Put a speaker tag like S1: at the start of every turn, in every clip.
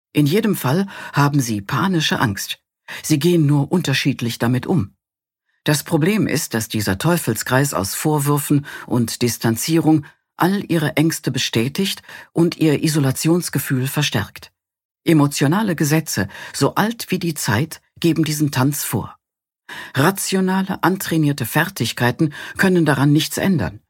S1: In jedem Fall haben sie panische Angst. Sie gehen nur unterschiedlich damit um. Das Problem ist, dass dieser Teufelskreis aus Vorwürfen und Distanzierung all ihre Ängste bestätigt und ihr Isolationsgefühl verstärkt. Emotionale Gesetze, so alt wie die Zeit, geben diesen Tanz vor. Rationale, antrainierte Fertigkeiten können daran nichts ändern.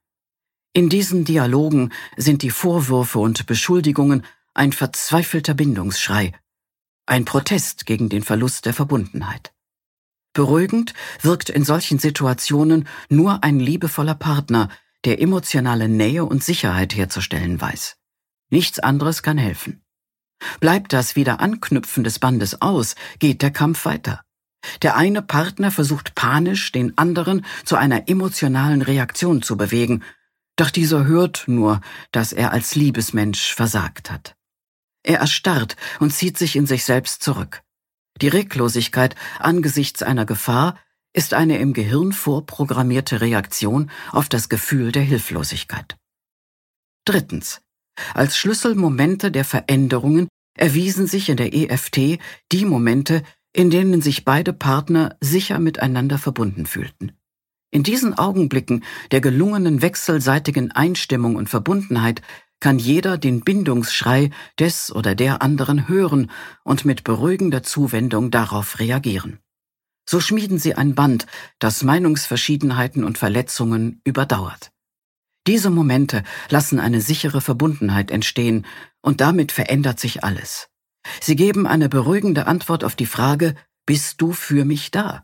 S1: In diesen Dialogen sind die Vorwürfe und Beschuldigungen ein verzweifelter Bindungsschrei, ein Protest gegen den Verlust der Verbundenheit. Beruhigend wirkt in solchen Situationen nur ein liebevoller Partner, der emotionale Nähe und Sicherheit herzustellen weiß. Nichts anderes kann helfen. Bleibt das Wiederanknüpfen des Bandes aus, geht der Kampf weiter. Der eine Partner versucht panisch, den anderen zu einer emotionalen Reaktion zu bewegen, doch dieser hört nur, dass er als Liebesmensch versagt hat. Er erstarrt und zieht sich in sich selbst zurück. Die Reglosigkeit angesichts einer Gefahr ist eine im Gehirn vorprogrammierte Reaktion auf das Gefühl der Hilflosigkeit. Drittens. Als Schlüsselmomente der Veränderungen erwiesen sich in der EFT die Momente, in denen sich beide Partner sicher miteinander verbunden fühlten. In diesen Augenblicken der gelungenen wechselseitigen Einstimmung und Verbundenheit kann jeder den Bindungsschrei des oder der anderen hören und mit beruhigender Zuwendung darauf reagieren. So schmieden sie ein Band, das Meinungsverschiedenheiten und Verletzungen überdauert. Diese Momente lassen eine sichere Verbundenheit entstehen und damit verändert sich alles. Sie geben eine beruhigende Antwort auf die Frage, bist du für mich da?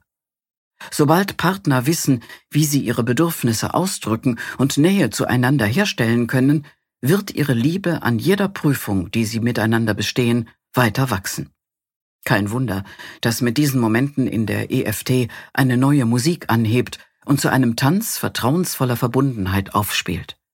S1: Sobald Partner wissen, wie sie ihre Bedürfnisse ausdrücken und Nähe zueinander herstellen können, wird ihre Liebe an jeder Prüfung, die sie miteinander bestehen, weiter wachsen. Kein Wunder, dass mit diesen Momenten in der EFT eine neue Musik anhebt und zu einem Tanz vertrauensvoller Verbundenheit aufspielt.